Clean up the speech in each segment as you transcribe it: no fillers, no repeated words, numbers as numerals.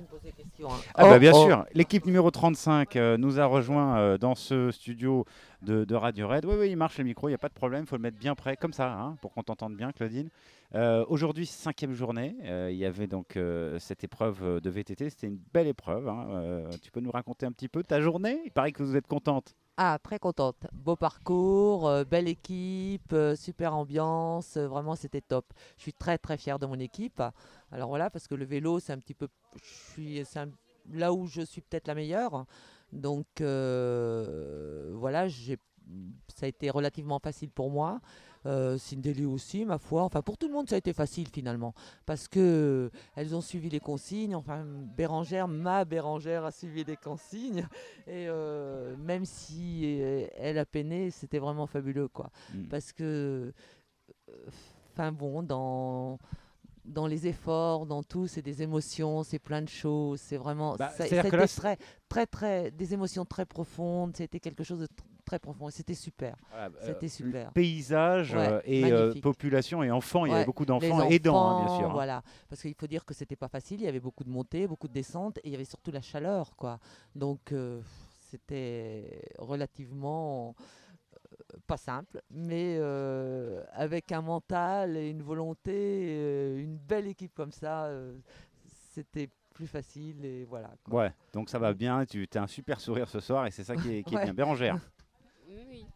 me poses des questions. Hein. Ah bah bien sûr, l'équipe numéro 35 nous a rejoint dans ce studio de Radio Red. Oui, oui, il marche le micro, il n'y a pas de problème, il faut le mettre bien près, comme ça, hein, pour qu'on t'entende bien, Claudine. Aujourd'hui, 5e journée, il y avait donc cette épreuve de VTT, c'était une belle épreuve. Hein. Tu peux nous raconter un petit peu ta journée? Il paraît que vous êtes contente. Ah, très contente. Beau parcours, belle équipe, super ambiance. Vraiment, c'était top. Je suis très très fière de mon équipe. Alors voilà, parce que le vélo, c'est un petit peu, là où je suis peut-être la meilleure. Donc voilà, ça a été relativement facile pour moi. Cindélie aussi, ma foi. Enfin, pour tout le monde, ça a été facile finalement, parce que elles ont suivi les consignes. Enfin, ma Bérangère a suivi les consignes. Et même si elle a peiné, c'était vraiment fabuleux, quoi. Mm. Parce que, enfin bon, dans les efforts, dans tout, c'est des émotions, c'est plein de choses. C'est vraiment, Bah, ça c'est-à-dire a que là, été très, très, très, des émotions très profondes. C'était quelque chose de très profond. Et c'était super. voilà, C'était super. paysage Ouais, et magnifique. population et enfants, il y avait Ouais, beaucoup les d'enfants aidants, hein, bien enfants, sûr. Hein. voilà. Parce qu'il faut dire que c'était pas facile. Il y avait beaucoup de montées, beaucoup de descentes, et il y avait surtout la chaleur, quoi. Donc c'était relativement pas simple, mais avec un mental et une volonté, une belle équipe comme ça, c'était plus facile et voilà, quoi. Ouais, donc ça va Mm. bien, tu as un super sourire ce soir et c'est ça qui est Ouais. bien. Bérangère. Oui, oui.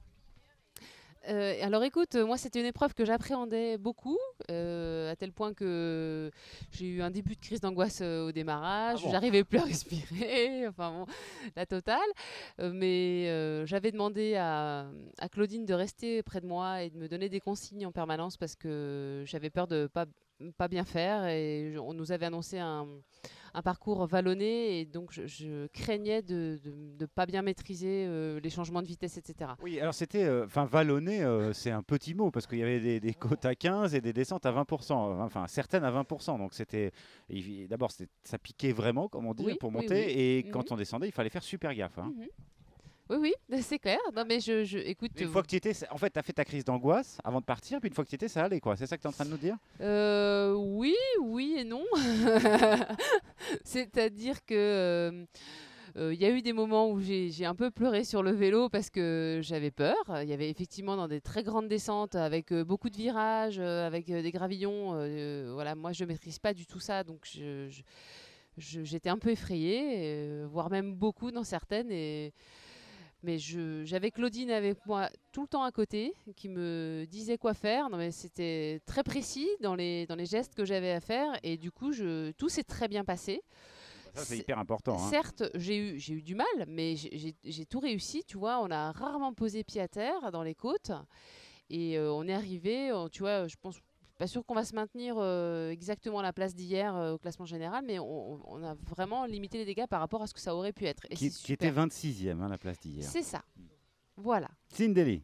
Alors écoute, moi c'était une épreuve que j'appréhendais beaucoup, à tel point que j'ai eu un début de crise d'angoisse au Ah démarrage, bon? j'arrivais plus à respirer, enfin bon, la totale. Mais j'avais demandé à Claudine de rester près de moi et de me donner des consignes en permanence parce que j'avais peur de pas bien faire et on nous avait annoncé un parcours vallonné et donc je craignais de ne pas bien maîtriser les changements de vitesse, etc. Oui, alors c'était, enfin vallonné, c'est un petit mot parce qu'il y avait des côtes à 15 et des descentes à 20%, enfin certaines à 20%. Donc c'était, d'abord ça piquait vraiment, comme on dit, Oui, pour oui, oui. monter et Mhm, quand on descendait, il fallait faire super gaffe. Hein. mhm. Oui, oui, c'est clair. Non, mais écoute, Une fois que tu y étais, en fait, tu as fait ta crise d'angoisse avant de partir, puis une fois que tu y étais, ça allait quoi. C'est ça que tu es en train de nous dire? oui, oui et non. C'est-à-dire que il y a eu des moments où j'ai un peu pleuré sur le vélo parce que j'avais peur. Il y avait effectivement dans des très grandes descentes avec beaucoup de virages, avec des gravillons. Voilà, moi je maîtrise pas du tout ça, donc j'étais un peu effrayée, voire même beaucoup dans certaines. Mais j'avais Claudine avec moi tout le temps à côté, qui me disait quoi faire. Non, mais c'était très précis dans les gestes que j'avais à faire. Et du coup, tout s'est très bien passé. Ça, c'est C'est- hyper important. Hein. Certes, j'ai eu du mal, mais j'ai tout réussi. Tu vois, on a rarement posé pied à terre dans les côtes. Et on est arrivé, tu vois, je pense pas sûr qu'on va se maintenir exactement à la place d'hier au classement général, mais on a vraiment limité les dégâts par rapport à ce que ça aurait pu être. Et c'est Qui était super. 26e, hein, la place d'hier. C'est ça. Voilà. Cindélie.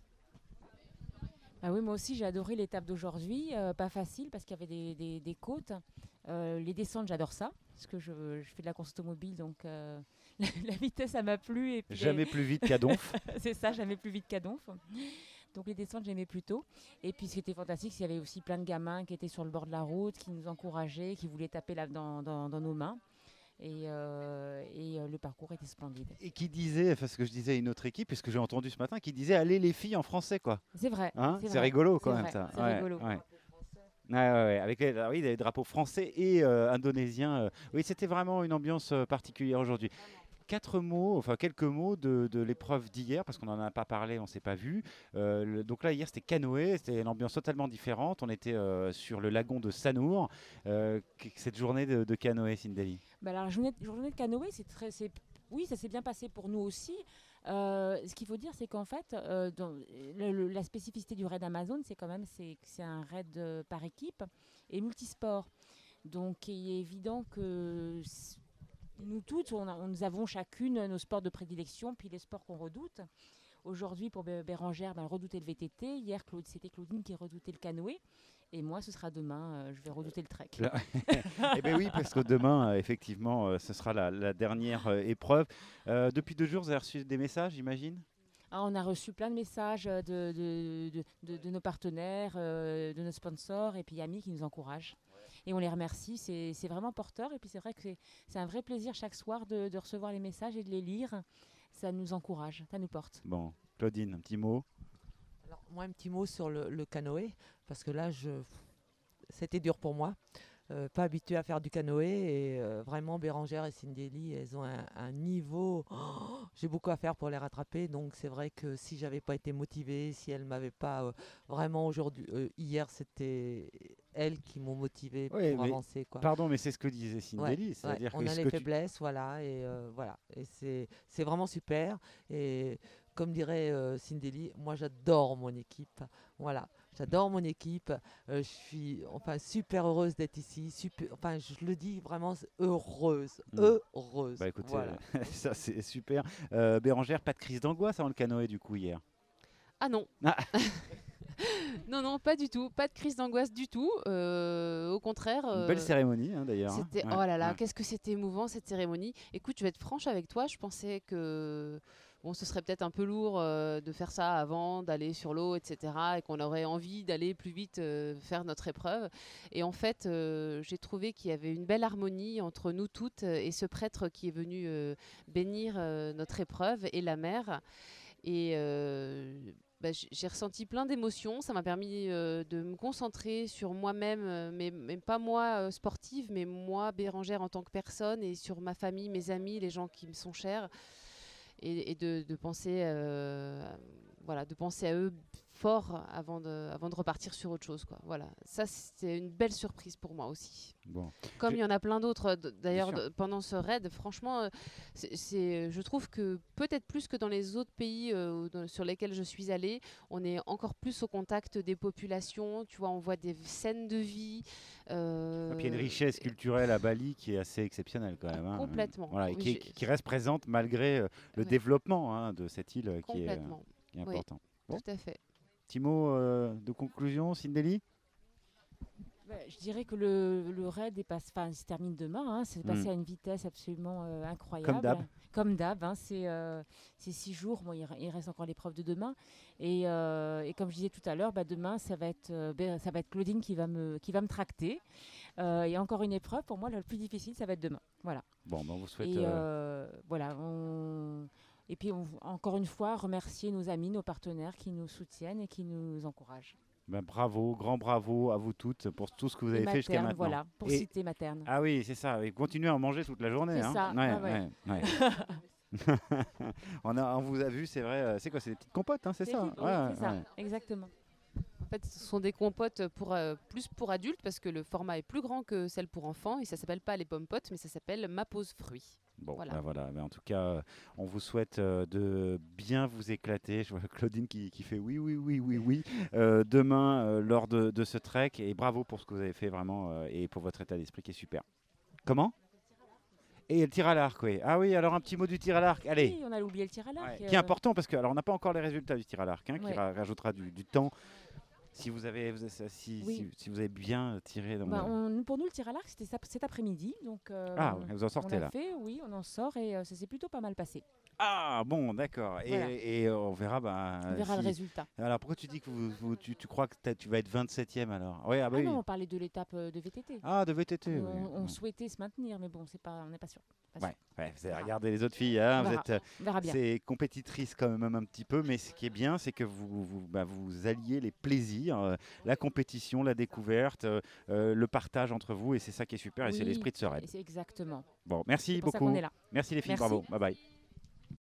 Ah oui, moi aussi j'ai adoré l'étape d'aujourd'hui. Pas facile parce qu'il y avait des côtes. Les descentes, j'adore ça. Parce que je fais de la course automobile, donc la vitesse, ça m'a plu. Et puis Jamais plus vite qu'à Donf. c'est ça, jamais plus vite qu'à Donf. Donc les descentes, j'aimais plutôt. Et puis ce qui était fantastique, c'est qu'il y avait aussi plein de gamins qui étaient sur le bord de la route, qui nous encourageaient, qui voulaient taper dans nos mains. Et le parcours était splendide. Et qui disait, enfin ce que je disais à une autre équipe, et ce que j'ai entendu ce matin, qui disait allez les filles en français quoi. C'est vrai. Hein, c'est vrai, rigolo c'est quand même vrai, ça. C'est Ouais, rigolo. ouais. Ouais, ouais, ouais. Avec oui, les drapeaux français et indonésiens. Oui, c'était vraiment une ambiance particulière aujourd'hui. Quelques mots de l'épreuve d'hier, parce qu'on n'en a pas parlé, on ne s'est pas vu. Donc là, hier, c'était canoë, c'était une ambiance totalement différente. On était sur le lagon de Sanour. Cette journée de canoë, Cindélie. Bah alors, la journée de canoë, oui, ça s'est bien passé pour nous aussi. Ce qu'il faut dire, c'est qu'en fait, la spécificité du raid Amazon, c'est quand même que c'est un raid par équipe et multisport. Donc, il est évident que nous toutes, nous avons chacune nos sports de prédilection, puis les sports qu'on redoute. Aujourd'hui, pour Bérangère, elle redoutait le VTT. Hier, c'était Claudine qui redoutait le canoë. Et moi, ce sera demain, je vais redouter le trek. Eh bien oui, parce que demain, effectivement, ce sera la dernière épreuve. Depuis 2 jours, vous avez reçu des messages, j'imagine? On a reçu plein de messages de nos partenaires, de nos sponsors et puis amis qui nous encouragent. et on les remercie. C'est vraiment porteur. Et puis c'est vrai que c'est un vrai plaisir chaque soir de recevoir les messages et de les lire. Ça nous encourage, ça nous porte. Bon, Claudine, un petit mot. Alors, moi, un petit mot sur le canoë, parce que là, c'était dur pour moi. Pas habituée à faire du canoë et vraiment Bérangère et Cindy, elles ont un niveau. J'ai beaucoup à faire pour les rattraper, donc c'est vrai que si j'avais pas été motivée, si elles m'avaient pas vraiment aujourd'hui, hier c'était elles qui m'ont motivée Oui, pour mais avancer quoi. pardon, mais c'est ce que disait Cindy, c'est-à-dire on que a ce les que tu... faiblesses, voilà, et c'est vraiment super. Et comme dirait Cindy, moi j'adore mon équipe, voilà. J'adore mon équipe, je suis super heureuse d'être ici, je le dis vraiment heureuse, heureuse. Bah écoute, voilà. ça c'est super. Bérangère, pas de crise d'angoisse avant le canoë du coup hier. Ah non. Ah. Non, pas du tout. Pas de crise d'angoisse du tout. Au contraire. Une belle cérémonie d'ailleurs. C'était, Ouais, oh là là, ouais. qu'est-ce que c'était émouvant cette cérémonie. Écoute, je vais être franche avec toi. Je pensais que ce serait peut-être un peu lourd de faire ça avant, d'aller sur l'eau, etc. Et qu'on aurait envie d'aller plus vite faire notre épreuve. Et en fait, j'ai trouvé qu'il y avait une belle harmonie entre nous toutes et ce prêtre qui est venu bénir notre épreuve et la mer. Et j'ai ressenti plein d'émotions. Ça m'a permis de me concentrer sur moi-même, mais pas moi sportive, mais moi Bérangère en tant que personne, et sur ma famille, mes amis, les gens qui me sont chers, et de penser, de penser à eux fort avant de repartir sur autre chose, quoi. Voilà, ça c'était une belle surprise pour moi aussi. Bon. Comme il y en a plein d'autres d'ailleurs Bien sûr. pendant ce raid, franchement, je trouve que peut-être plus que dans les autres pays sur lesquels je suis allée, on est encore plus au contact des populations. Tu vois, on voit des scènes de vie. Et puis il y a une richesse culturelle à Bali qui est assez exceptionnelle quand même. Complètement. Voilà, et Oui, qui reste présente malgré le Ouais. développement de cette île qui est Complètement. important. Bon. Tout à fait. Petit mot de conclusion, Cindy. Je dirais que le raid il se termine demain. C'est passé à une vitesse absolument incroyable. Comme d'hab. Comme d'hab. C'est 6 jours. Bon, il reste encore l'épreuve de demain. Et comme je disais tout à l'heure, demain, ça va être Claudine qui va me tracter. Et encore une épreuve. Pour moi, le plus difficile, ça va être demain. Voilà. Bon, on vous souhaite... Et voilà. Et puis, encore une fois, remercier nos amis, nos partenaires qui nous soutiennent et qui nous encouragent. Bravo, grand bravo à vous toutes pour tout ce que vous avez fait jusqu'à maintenant. Voilà, pour citer materne. Ah oui, c'est ça. Et continuez à en manger toute la journée. C'est ça. Ouais. On vous a vu, c'est vrai. C'est quoi? C'est des petites compotes, c'est ça? C'est ça, exactement. En fait, ce sont des compotes plus pour adultes parce que le format est plus grand que celle pour enfants et ça s'appelle pas les pommes potes, mais ça s'appelle ma pause fruits. Bon, voilà. Mais en tout cas, on vous souhaite de bien vous éclater. Je vois Claudine qui fait oui. Demain, lors de ce trek. Et bravo pour ce que vous avez fait vraiment et pour votre état d'esprit qui est super. Comment? Et le tir à l'arc, oui. Ah oui, alors un petit mot du tir à l'arc. Allez. Oui, on a oublié le tir à l'arc. Qui est important parce que alors on n'a pas encore les résultats du tir à l'arc, qui Ouais. rajoutera du temps. Si vous avez bien tiré. Pour nous, le tir à l'arc, c'était cet après-midi. Donc, vous en sortez on l'a là. fait, oui, on en sort et ça s'est plutôt pas mal passé. Ah bon, d'accord. Voilà. Et on verra. On verra le résultat. Alors pourquoi tu dis que tu crois que tu vas être 27e alors? Oui, oui. Non, on parlait de l'étape de VTT. Ah, de VTT. On souhaitait se maintenir, mais bon, on n'est pas sûr. Vous avez regardé les autres filles, On vous verra bien. c'est compétitrice quand même un petit peu, mais ce qui est bien, c'est que vous alliez les plaisirs, la compétition, la découverte, le partage entre vous, et c'est ça qui est super, et c'est l'esprit de ce raid. C'est exactement. Bon, merci C'est pour ça beaucoup. qu'on est là. Merci les filles, Merci. bravo, bye bye.